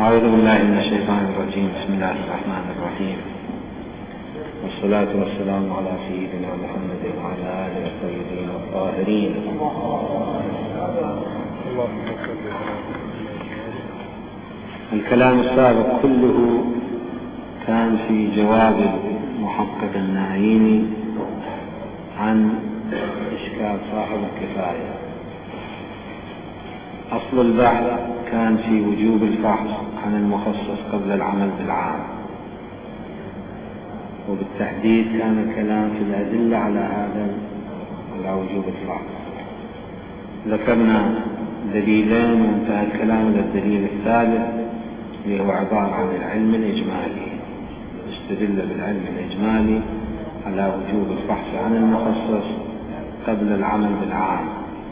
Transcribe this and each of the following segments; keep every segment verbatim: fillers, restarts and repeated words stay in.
أعوذ بالله من الشيطان الرجيم. بسم الله الرحمن الرحيم، والصلاة والسلام على سيدنا محمد وعلى آله الطيبين الطاهرين. الكلام السابق كله كان في جواب المحقق النعيمي عن إشكال صاحب الكفاية. أصل البحث كان في وجوب الفحص عن المخصص قبل العمل بالعام، وبالتحديد كان الكلام في الأدلة على هذا على وجوب الفحص. ذكرنا دليلين وانتهى الكلام إلى الدليل الثالث اللي هو عبارة عن العلم الإجمالي، استدل بالعلم الإجمالي على وجوب الفحص عن المخصص قبل العمل بالعام.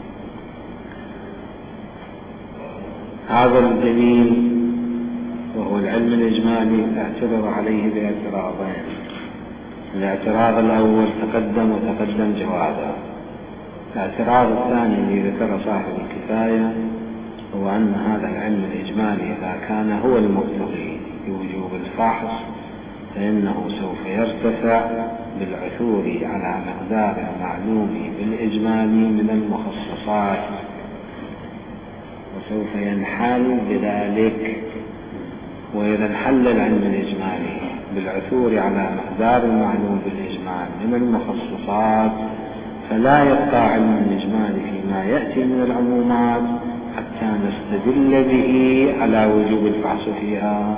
هذا الدليل وهو العلم الإجمالي اعتبر عليه باعتراضين. الاعتراض الأول تقدم وتقدم جوابه. الاعتراض الثاني الذي ذكر صاحب الكفاية هو أن هذا العلم الإجمالي إذا كان هو المقتضي بوجوب الفحص فإنه سوف يرتفع بالعثور على مقدار المعلوم بالإجمالي من المخصصات، وسوف ينحل بذلك. وإذا انحل العلم الإجمالي بالعثور على مقدار المعلوم بالإجمال من المخصصات فلا يبقى علم الإجمال فيما يأتي من العمومات حتى نستدل به على وجوب الفحص فيها،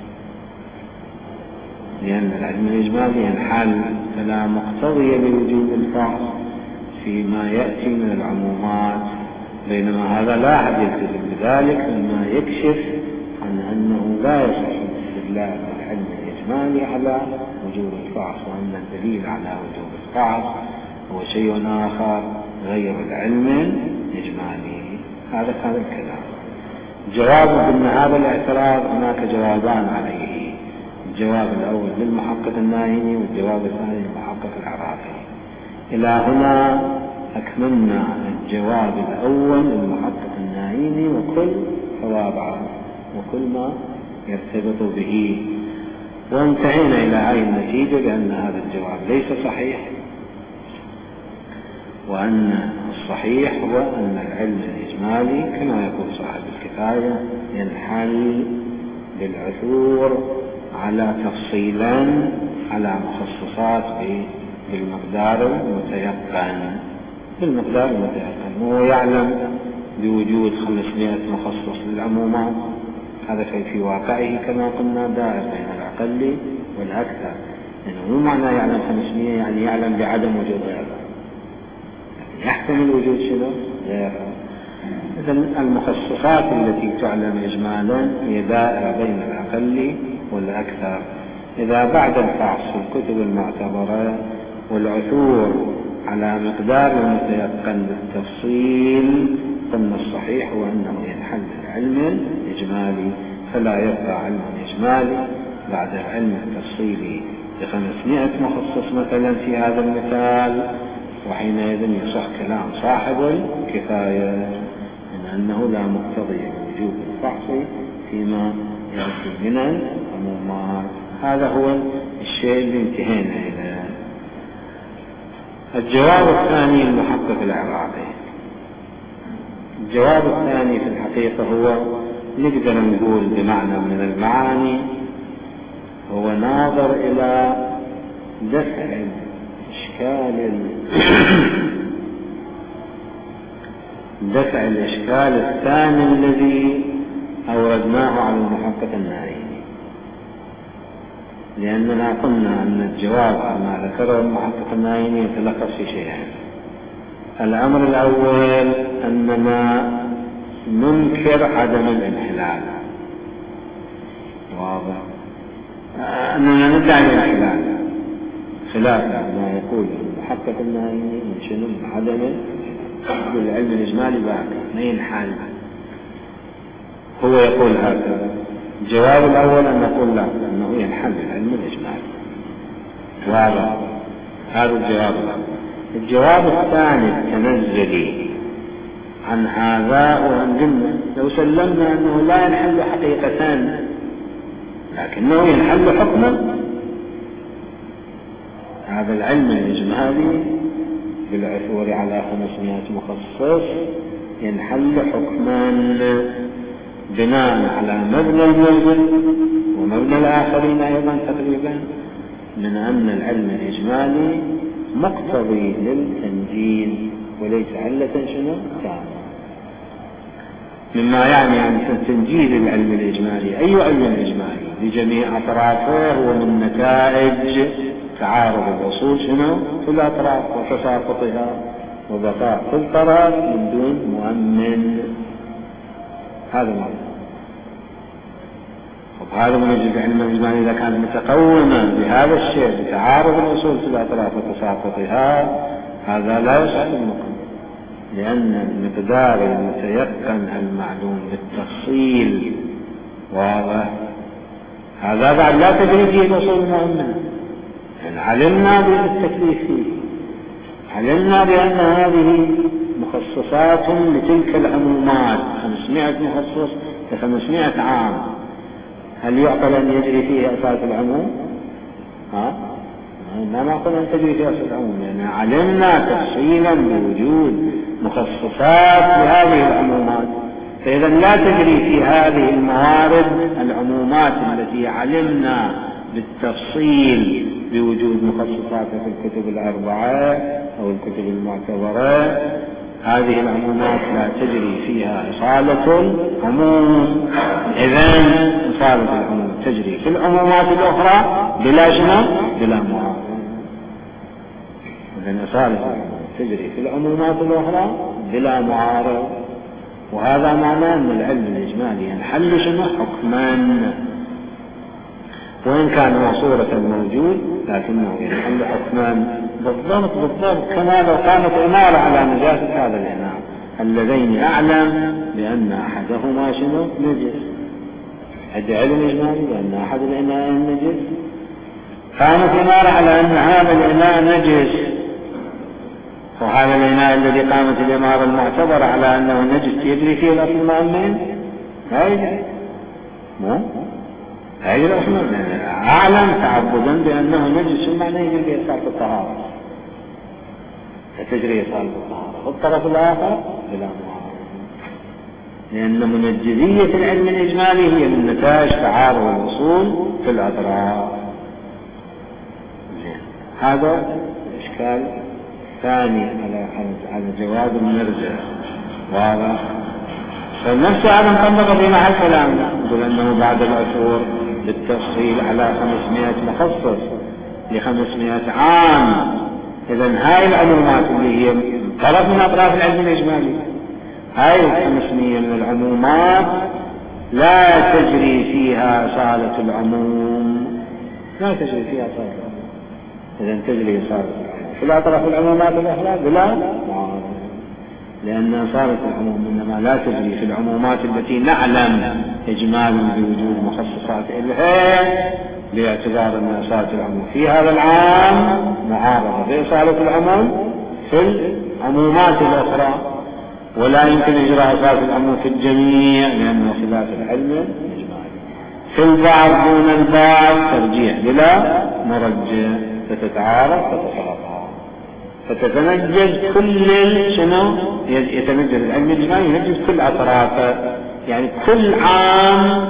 لأن العلم الإجمالي ينحل فلا مقتضي لوجوب الفحص فيما يأتي من العمومات، بينما هذا لا أحد يلتزم بذلك، مما يكشف عن أنه لا يصح الاستدلال بالعلم الإجمالي على وجوب الفحص، وأن الدليل على وجوب الفحص هو شيء آخر غير العلم الإجمالي. هذا كان الكلام. جواب أن هذا الاعتراض هناك جوابان عليه، الجواب الأول للمحقق الناهيني والجواب الثاني للمحقق العراقي. إلى هنا أكملنا الجواب الأول للمحقق الناهيني وكل توابعه وكل ما يرتبط به، وانتهينا إلى هذه النتيجة بأن هذا الجواب ليس صحيح، وأن الصحيح هو أن العلم الإجمالي كما يقول صاحب الكفاية ينحل بالعثور على تفصيلا على مخصصات بالمقدار المتيقن بالمقدار المتيقن وهو يعلم بوجود خمسمائة مخصص للعمومات. هذا في واقعه كما قلنا دائر بين الأقل والأكثر، لأنه مو معنى يعلم خمسمائة يعني يعلم بعدم وجود غيرها، يحتمل وجود شنو غيرها. إذن المخصصات التي تعلم إجمالا هي دائرة بين الأقل والأكثر. إذا بعد الفحص في الكتب المعتبرة والعثور على مقدار المتيقن بالتفصيل قلنا الصحيح هو أنه ينحل العلم الإجمالي، فلا يبقى علم إجمالي بعد العلم التفصيلي بخمسمائة مخصص مثلا في هذا المثال، وحينئذ يصح كلام صاحب الكفاية من أنه لا مقتضي بوجوب الفحص فيما يأتي من العمومات. هذا هو الشيء اللي انتهينا إليه. الجواب الثاني المحقق العراقي. الجواب الثاني في الحقيقة هو نقدر نقول بمعنى من المعاني هو ناظر إلى دفع إشكال دفع الإشكال الثاني الذي أوردناه على المحقق الناهيني، لأننا قلنا أن الجواب ما ذكره المحقق الناهيني يتلخص في شيئين. الأمر الأول أننا ننكر عدم الانحلال، واضح، أننا ندعي الانحلال خلاف ما يقول المحقق الناهيني من شنو عدم العلم الإجمالي باقي ما ينحل. هو يقول هكذا. الجواب الأول أن نقول لا، أنه ينحل العلم الإجمالي، واضح، هذا الجواب الأول. الجواب الثاني التنزلي عن هذا وأن قلنا لو سلمنا أنه لا ينحل حقيقة لكنه ينحل حكما، هذا العلم الإجمالي بالعثور على خمسمائة مخصص ينحل حكما بناء على مبنى الموجود ومبنى الآخرين أيضا تقريبا من أن العلم الإجمالي مقتضي للتنجيل وليس علة شنو تامة، مما يعني عن تنجيل العلم الإجمالي أي علم إجمالي بجميع أطرافه ومن نتائج تعارض الأصول شنو في الأطراف وتساقطها وبقاء في الطرف من دون مؤمن. هذا معنى هذا من يجب علم الإجمالي إذا كان متقوما بهذا الشيء بتعارض الأصول في الأطراف وتساقطها هذا لا يصح المقام، لأن المقدار المتيقن المعلوم بالتفصيل واضح هذا بعد لا تجري فيه الأصول المؤمنة. يعني علمنا بالتكليف فيه، علمنا بأن هذه مخصصات لتلك العمومات خمسمائة مخصص لخمسمائة عام، هل يعقل أن يجري فيه أساس العموم؟ ها؟ ما نقول أن تجري فيه أساس العموم، لأن يعني علمنا تفصيلا بوجود مخصصات لهذه العمومات، فإذا لا تجري في هذه الموارد العمومات التي علمنا بالتفصيل بوجود مخصصات في الكتب الأربعة أو الكتب المعتبرة، هذه العمومات لا تجري فيها إصالة العموم. إذن إصالة العموم تجري في العمومات الأخرى بلا شنو بلا معارض. إذن إصالة العموم تجري في العمومات الأخرى بلا معارض، وهذا معناه أن العلم الإجمالي ينحل شنو حكما، وإن كان هو صورة موجود لكنه ينحل حكما بالضبط بالضبط كما لو كانت إمارة على نجاسة هذا الإناء اللذين أعلم بأن أحدهما شنو نجس، عندي علم إجمالي بأن أحد الإناء نجس، كانت إمارة على أن هذا الإناء نجس، وهذا الإناء الذي قامت الإمارة المعتبرة على أنه نجس يجري فيه الأصل المؤمن لا يجري، مو هذه الأصل أعلم تعبدا بأنه نجس معنى يجري فيه إصالة الطهارة، فتجري إصالة الطهارة، والطرف الآخر بلا معارضة، لأن منجزية العلم الإجمالي هي من نتاج تعارض الأصول في الأطراف. هذا إشكال ثاني على على جواب المرجع واضح. فالنفس هذا مطبق في محل كلامنا، نقول أنه بعد العثور بالتفصيل على خمسمائة مخصص لخمسمائة عام، إذن هاي العمومات اللي هي طرف من أطراف العلم الإجمالي، هاي الخمسمائة من العمومات لا تجري فيها إصالة العموم، لا تجري فيها إصالة العموم، إذن تجري إصالة العموم في الأطراف العمومات الأخرى بلا معارضة، لأن إصالة العموم إنما لا تجري في العمومات التي نعلم إجمالا بوجود مخصصات إلها، باعتبار أن إصالة العموم في هذا العام معارضة بإصالة العموم في العمومات الأخرى، ولا يمكن إجراء إصالة العموم في الجميع لأنه خلاف العلم الإجمالي، في البعض دون البعض ترجيح بلا مرجح، فتتعارض فتتفرق، فتتنجز كل شنو يتنجز العلم الإجمالي ينجز كل أطرافه، يعني كل عام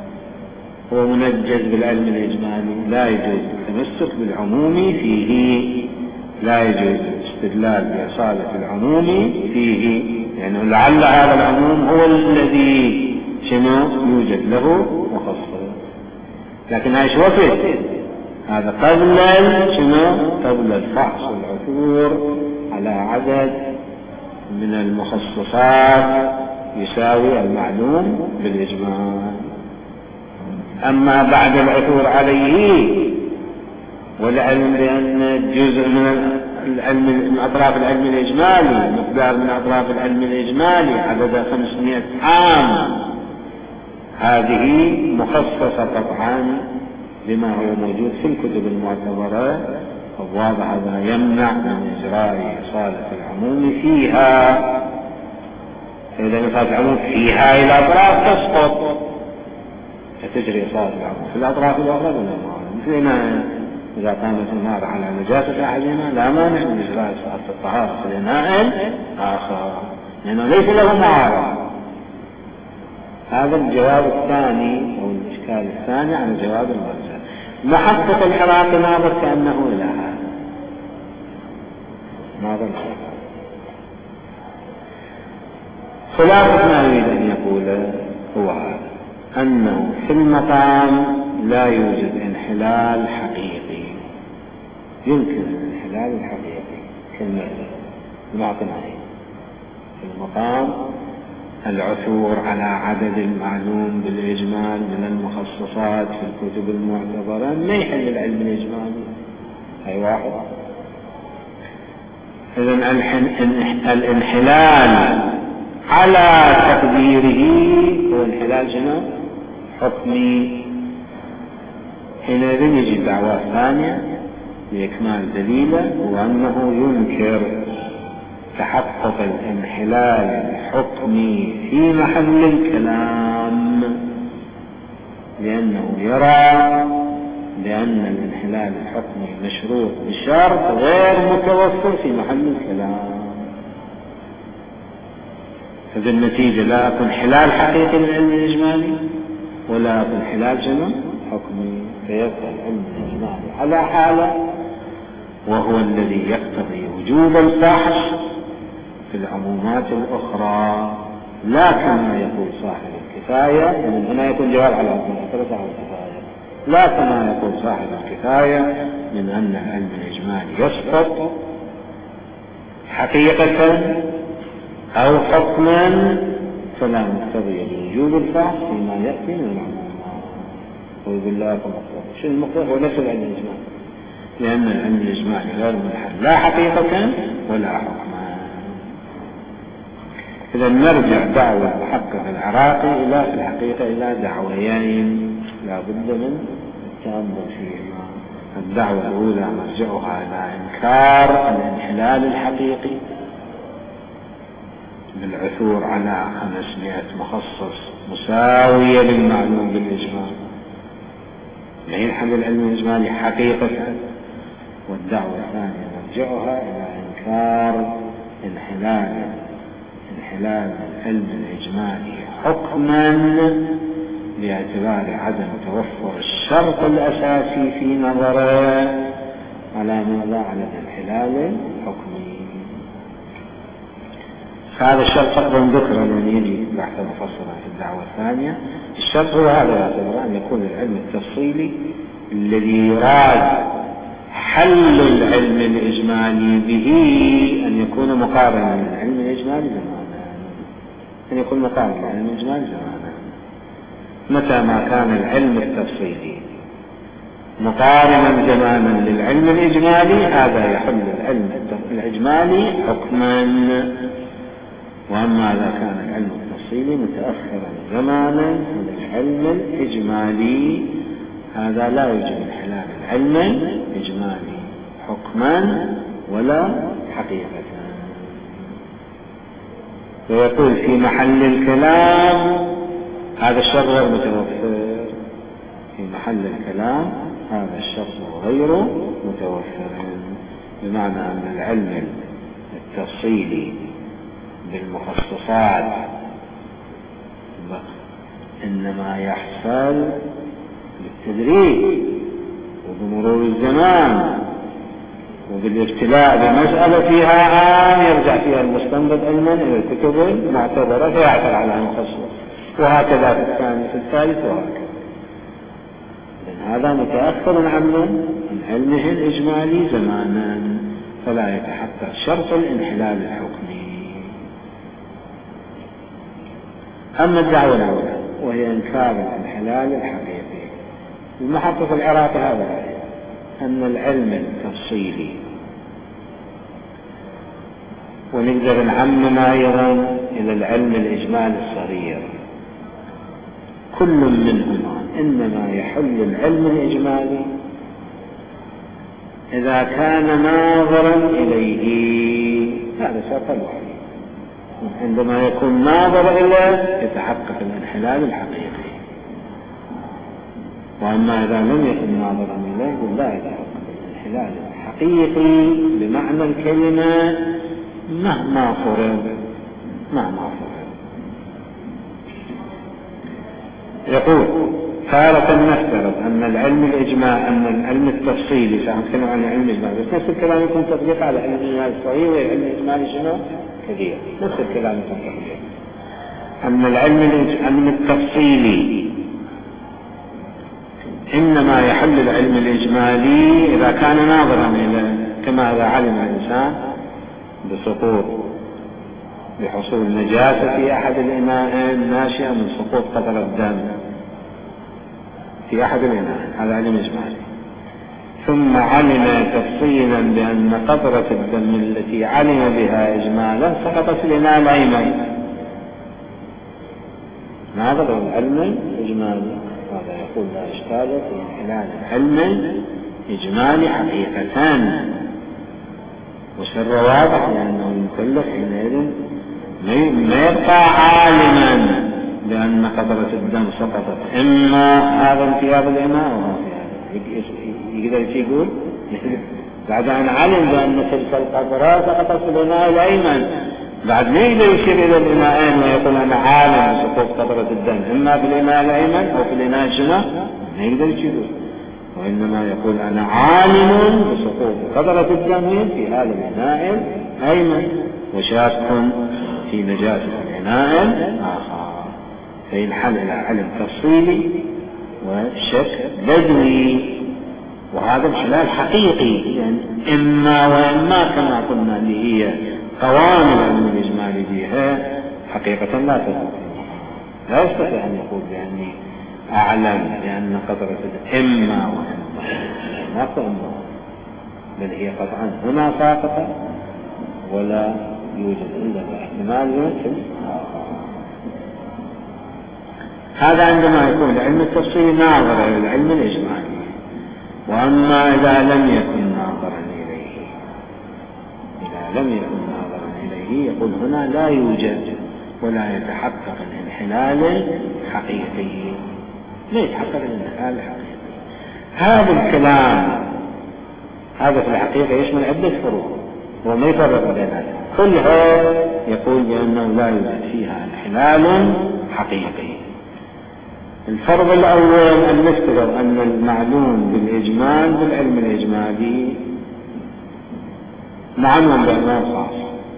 هو منجز بالعلم الإجمالي، لا يجوز التمسك بالعموم فيه، لا يجوز الاستدلال بإصالة العموم فيه، يعني لعل هذا العموم هو الذي شنو يوجد له مخصص، لكن هاي شو وقت هذا قبل شنو قبل الفحص والعثور على عدد من المخصصات يساوي المعلوم بالإجمال. أما بعد العثور عليه والعلم بأن جزء من العلم من أطراف العلم الإجمالي مقدار من أطراف العلم الإجمالي عدد خمسمائة عام، هذه مخصصة طبعا بما هو موجود في الكتب المعتبرة، فالواضح هذا يمنع من إجراء إصالة العموم فيها. إذا نفاذ العموم في هاي الأطراف تسقط، فتجري صلاة العموم في الأطراف الأخرى ولا ما؟ مثل ما إذا قامت النار على نجاسة أحدهما لا مانع من إجراء صلاة الطهارة في الإناء آخر، لأنه ليس له معارض. هذا الجواب الثاني أو الإشكال الثاني على جواب المرسل. محقق العراقي ناظر كأنه إلى هذا، ناظر الخلاف. خلاصة ما يريد أن يقول هو هذا، أنه في المقام لا يوجد انحلال حقيقي، يمكن الانحلال الحقيقي في المرسل المعتنعين في المقام العثور على عدد المعلوم بالإجمال من المخصصات في الكتب المعتبرة ما يحل العلم الإجمالي، هاي واحد. إذن الانحلال على تقديره هو انحلال شنو؟ حكمي. حينئذ يجي الدعوة الثانية لإكمال دليله، وأنه ينكر تحقق الانحلال الحكمي في محل الكلام، لأنه يرى بأن الانحلال الحكمي مشروط بشرط غير متوفر في محل الكلام. فبالنتيجة لا أكون انحلال حقيقي من العلم الإجمالي ولا أكون انحلال جنون حكمي، فيبقى العلم الإجمالي على حاله، وهو الذي يقتضي وجوب الفحص في العمومات الأخرى، لا كما يقول صاحب الكفاية. ومن هنا يكون جواب على أصل صاحب الكفاية، لا كما يقول صاحب الكفاية من أن العلم الإجمالي يسقط حقيقة أو حكما، فلا مقتضي لوجوب الفحص فيما يأتي من العمومات. ويقول لا مقتضي، شو المقتضي؟ هو نفس العلم الإجمالي، لأن العلم الإجمالي غير منحل لا حقيقة ولا حكما. إذا نرجع دعوة المحقق العراقي إلى في الحقيقة إلى دعويين لا بد من التأمل فيهما. الدعوة الأولى مرجعها إلى إنكار الانحلال الحقيقي بالعثور على خمسمائة مخصص مساوية للمعلوم بالإجمال، لا ينحل العلم الإجمالي حقيقة. والدعوة الثانية مرجعها إلى إنكار انحلال انحلال العلم الإجمالي حكما باعتبار عدم توفر الشرط الأساسي في نظره على ماذا؟ على الانحلال الحكمي. هذا الشرط أيضا ذكر لأن يجي بحث مفصلا في الدعوة الثانية. الشرط هو هذا، يعتبر أن يكون العلم التفصيلي الذي يراد حل العلم الإجمالي به أن يكون مقارنا للعلم الإجمالي زمانا، أن يكون مقارنا للعلم الإجمالي زمانا. متى ما كان العلم التفصيلي مقارنا زمانا للعلم الإجمالي هذا يحل العلم الإجمالي حكما. وأما إذا كان العلم التفصيلي متأخرا زمانا من العلم الإجمالي هذا لا يوجد انحلال العلم الإجمالي حكما ولا حقيقة. ويقول في محل الكلام هذا الشرط غير متوفر، في محل الكلام هذا الشرط غير متوفر، بمعنى أن العلم التفصيلي بالمخصصات إنما يحصل بالتدريج وبمرور الزمان وبالابتلاء بمسألة فيها عام يرجع فيها المستنبط علما إلى الكتب المعتبرة فيعثر على المخصص، وهكذا في الثاني في الثالث وهكذا. لأن هذا متأخر عنه من علمه الإجمالي زمانا، فلا يتحقق شرط الانحلال الحكمي. أما الدعوة الأولى وهي إنكار الانحلال الحقيقي، المحقق العراقي هذا رأيه أن العلم التفصيلي، ونقدر نعمم أيضا إلى العلم الإجمالي الصغير، كل منهما إنما يحل العلم الإجمالي إذا كان ناظرا إليه. هذا شرط الوحيد، عندما يكون ناظر إليه يتحقق الانحلال الحقيقي، وأما إذا لم يكن ناظرا إليه لا يتحقق الانحلال الحقيقي بمعنى الكلمة مهما فرض مهما فرض. يقول تارة نفترض أن العلم الإجماع أن العلم التفصيلي، سأتكلم عن العلم الإجماعي بس نفس الكلام يكون تطبيق على العلم الإجماعي الصحيح والعلم الإجماعي شنو؟ كثير، نفس الكلام يكون تطبيق. أن العلم التفصيلي إنما يحل العلم الإجمالي إذا كان ناظرا إلى، كما إذا علم الإنسان بسقوط بحصول نجاسة في أحد الإناءين ناشئة من سقوط قطرة الدم في أحد الإناءين، هذا علم إجمالي، ثم علم تفصيلا بأن قطرة الدم التي علم بها إجمالا سقطت في الإناء الأيمن، ناظر العلم الإجمالي، هذا يقول لا إشكال في انحلال العلم إجمالي حقيقة، وسر واضح لأنه المكلف حينئذ ما يبقى عالما بأن قطرة الدم سقطت، إما هذا انتياب الإناء أو هذا، يقدر يقول بعد أن علم بأن تلك القطرات سقطت في الإناء الأيمن، بعد ما يقدر يشير إلى الإناءين ويقول أنا عالم بسقوط قطرة الدم إما في الإناء الأيمن أو في الإناء الشمال، ما يقدر يشير، وإنما يقول أنا عالم بسقوط قطرة الدم في هذا الإناء الأيمن وشاك في نجاسة الإناء الآخر، فينحل إلى علم تفصيلي وشك بدوي، وهذا انحلال حقيقي، يعني إما وإما كما قلنا اللي هي قوانين العلم الإجمالي فيها حقيقة لا تثبت، لا يستطيع أن يقول بأني أعلم بأن قطرة إما وإما، ما قلنا بل هي قطعا هنا ساقطة ولا يوجد إلا الاحتمال يمكن. هذا عندما يكون العلم التفصيلي ناظر إلى العلم الإجمالي، وأما إذا لم يكن ناظرا إليه إذا لم يكن ناظرا إليه يقول هنا لا يوجد ولا يتحقق الانحلال الحقيقي، لا يتحقق الانحلال الحقيقي. هذا الكلام هذا في الحقيقة يشمل عدة فروق وما يفرق بينها، كلها يقول بأنه لا يوجد فيها انحلال حقيقي. الفرض الأول أن نفترض أن المعلوم بالإجمال بالعلم الإجمالي معلوم بعنوان خاص،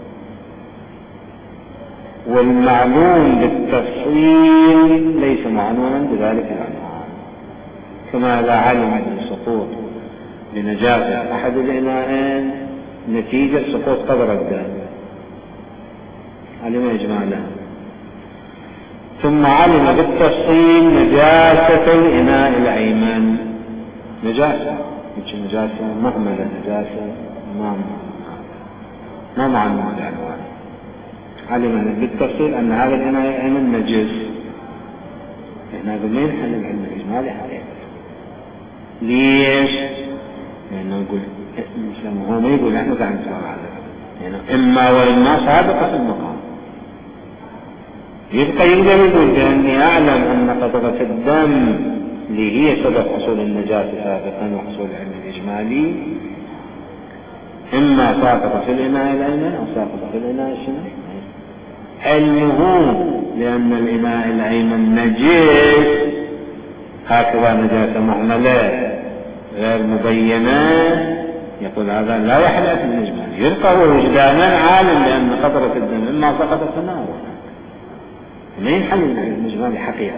والمعلوم بالتفصيل ليس معلوما بذلك العنوان، كما إذا علم بالسقوط بنجاسة أحد الإناءين نتيجة سقوط قطرة الدم علم إجمالا، ثم علم بالتفصيل نجاسة الإناء الأيمن، نجاسة مش نجاسة مهملة، نجاسة ما ما معلومة العنوان، علم بالتفصيل أن هذا الإناء الأيمن نجس، إحنا بمين حل العلم الإجمالي حقيقة. ليش؟ لأنه يقول هو ما يقول إحنا قاعد نسوي هذا، يعني إما وإما سابقة في المقام، يبقى يقدر يقول بأني أعلم أن قطرة الدم اللي هي سبب حصول النجاسة سابقا وحصول العلم الإجمالي إما ساقط في الإناء الأيمن أو ساقط في الإناء الشمال، علمه لأن الإناء الأيمن نجس هكذا نجاسة مهملة غير مبينة، يقول هذا لا يحل في الإجمالي، يبقى هو وجدانا عالم بأن قطرة الدم إما سقطت في النار ما ينحل الإجمالي حقيقة.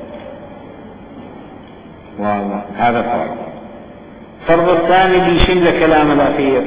وهذا فرض. الفرض الثاني بيشمل كلام الأخير،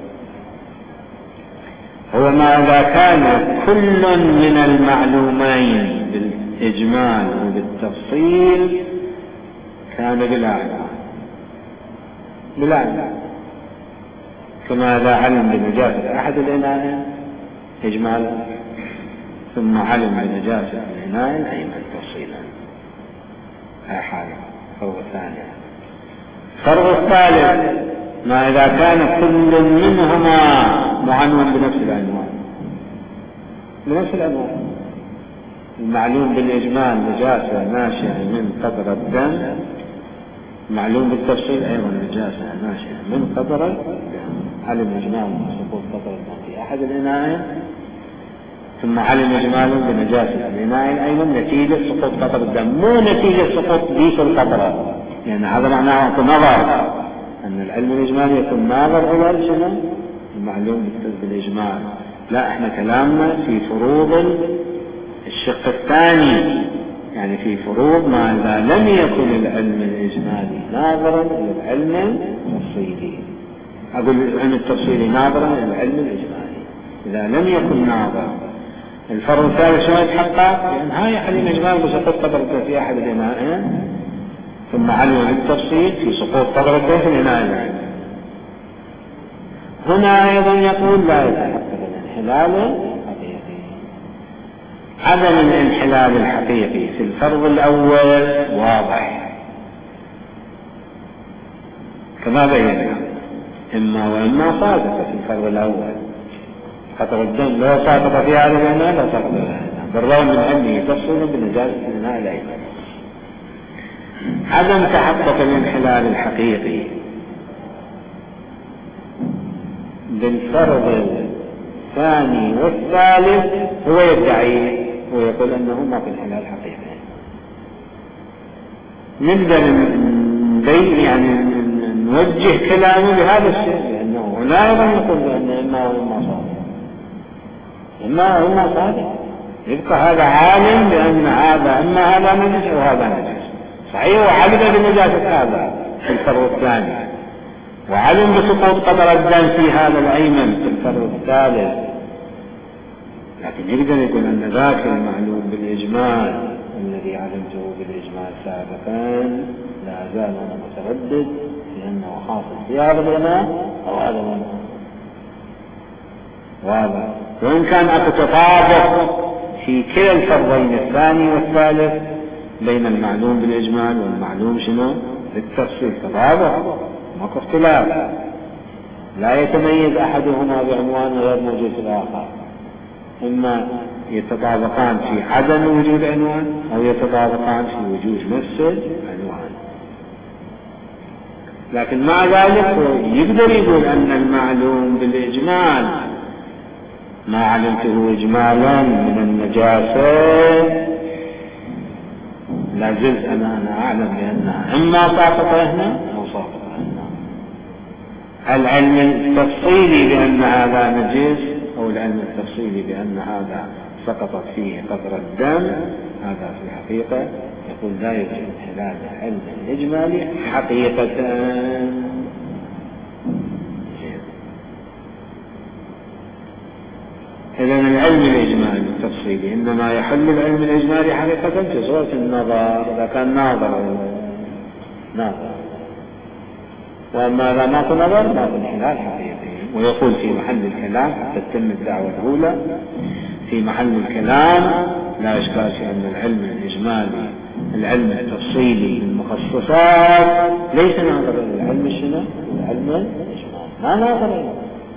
هو ما إذا كان كل من المعلومين بالإجمال وبالتفصيل كان بالأعلى بالأعلى، كما إذا علم بنجاسة أحد الإناءين إجمالا ثم علم بنجاسة الإناء الأيمن تفصيلا، هذا حاجة. الفرض الثاني. الفرض الثالث ما إذا كان كل منهما معنون بنفس العنوان، بنفس الأنواع. المعلوم بالإجمال نجاسة ناشئة من قطرة الدم، معلوم بالتفصيل أيضا نجاسة ناشئة من قطرة الدم. علم إجمال سقوط قطرة الدم في أحد الإناءين، ثم علم إجمال بنجاسة الإناء الأيمن نتيجة سقوط قطرة الدم، مو نتيجة سقوط ديس القطرة، لأن يعني هذا معناه نظر، أن العلم الإجمالي يكون ناظر إلى شنو المعلوم بالإجمال. لا، احنا كلامنا في فروض الشق الثاني، يعني في فروض ما إذا لم يكن العلم الإجمالي ناظرا إلى العلم التفصيلي. أقول العلم التفصيلي ناظرا إلى العلم الإجمالي، إذا لم يكن ناظرا. الفرض الثالث شو يتحقق؟ لأن هاي علم إجمال بسقوط قدر في أحد الإناءين، ثم علم بالتفصيل في سقوط قدر في الإناء العلم. هنا أيضا يقول لا يتحقق الانحلال الحقيقي. عدم الانحلال الحقيقي في الفرض الأول واضح كما بينا، إما وإما صادق في الفرض الأول. قطر الدم لو صادق في هذا الإناء لا صادق بالرغم من أنه تفصل بنجاسة الإناء الأيمن. عدم تحقق الانحلال الحقيقي بالفرض الثاني والثالث هو يدعي ويقول أنه ما في انحلال حقيقي. نقدر يعني نوجه كلامه بهذا الشيء، لأنه لا يظن يقول بأن إما وإما صادق، إما وإما صادق، يبقى هذا عالم بأن هذا إما هذا نجس أو هذا نجس. صحيح وعلم بنجاسة هذا في الفرض الثاني، وعلم بسقوط قدر الدم في هذا الأيمن في الفرض الثالث، لكن يقدر يقول أن ذاك المعلوم بالإجمال الذي علمته بالإجمال سابقا لا زال أنا متردد لأنه حاصل في هذا الإناء أو هذا الإناء. واضح. وإن كان أكو تطابق في كلا الفرضين الثاني والثالث بين المعلوم بالإجمال والمعلوم شنو بالتفصيل، تطابق ماكو اختلاف، لا يتميز أحدهما بعنوان غير موجود في الآخر، إما يتطابقان في عدم وجود عنوان أو يتطابقان في وجود نفس العنوان. لكن مع ذلك يقدر يقول أن المعلوم بالإجمال ما علمته إجمالا من النجاسة لا زلت أنا, أنا أعلم بأنها إما ساقطة هنا أو ساقطة هنا. العلم التفصيلي بأن هذا نجس أو العلم التفصيلي بأن هذا سقطت فيه قطرة الدم، هذا في الحقيقة يقول لا يوجد انحلال العلم الإجمالي حقيقة. إذن العلم الإجمالي التفصيلي إنما يحل العلم الإجمالي حقيقة في صورة النظر، إذا كان ناظر ناظر، وأما إذا ما كان نظر ما كان انحلال حقيقي. ويقول في محل الكلام حتى تتم الدعوة الأولى في محل الكلام لا إشكال في أن العلم الإجمالي العلم التفصيلي للمخصصات ليس ناظر إلى العلم شنو؟ العلم الإجمالي ما ناظر إليه.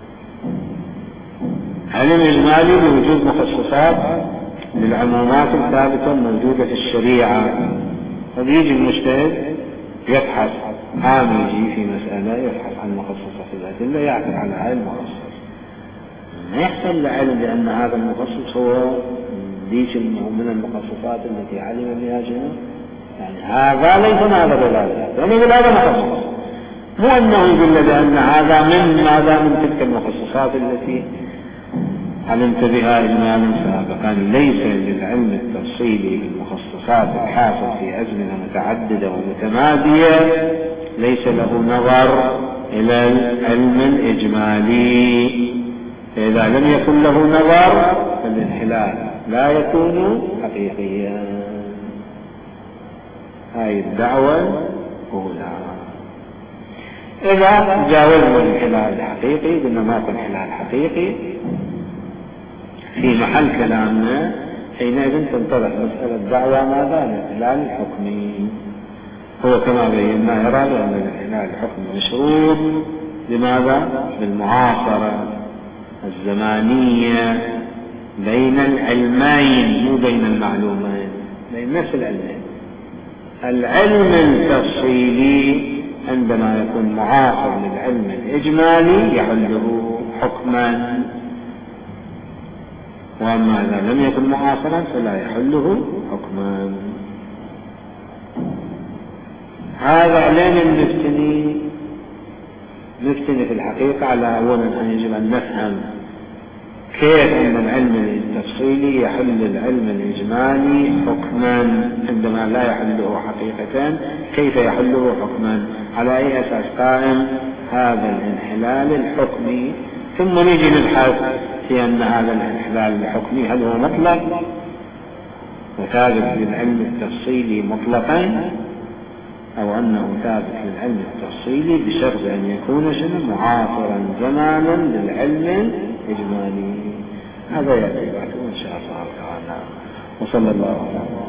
علم إجمالي بوجود مخصصات للعمومات الثابتة موجودة في الشريعة، فبيجي المجتهد يبحث عام يجي في مسألة يبحث عن مخصصة في الأدلة يعثر على هذا المخصص، ما يحصل لعلم بأن هذا المخصص هو ليش من المخصصات التي علم بها شنو، يعني هذا ليس هذا بذلك لأنه هذا مخصص، مو أنه يقول بأن هذا من ماذا من تلك المخصصات التي علمت بها إجمالا سابقا. ليس للعلم التفصيلي المخصصات الحاصل في أزمنة متعددة ومتمادية ليس له نظر إلى العلم الإجمالي، فإذا لم يكن له نظر فالانحلال لا يكون حقيقيا. هاي الدعوة الأولى. إذا جاوزنا الانحلال الحقيقي قلنا ماكو انحلال حقيقي في محل كلامنا، حينئذ تنطرح مسألة دعوة ماذا؟ الانحلال الحكمي. هو كما بينا يرى بأن الانحلال الحكمي مشروط لماذا؟ بالمعاصرة الزمانية بين العلمين مو بين المعلومين، بين نفس العلمين. العلم التفصيلي عندما يكون معاصر للعلم الإجمالي يحله حكما، وأما إذا لم يكن معاصرا فلا يحله حكما. هذا علينا نفتني نفتني في الحقيقة على أولا أن يجب أن نفهم كيف أن العلم التفصيلي يحل العلم الإجمالي حكما عندما لا يحله حقيقة، كيف يحله حكما، على أي أساس قائم هذا الانحلال الحكمي. ثم نجي نبحث في أن هذا الانحلال الحكمي هل هو مطلق وثابت للعلم التفصيلي مطلقا، أو أنه ثابت للعلم التفصيلي بشرط أن يكون شنو معاصرا زمانا للعلم الإجمالي. هذا يأتي بعد إن شاء الله تعالى. وصلى الله عليه وسلم.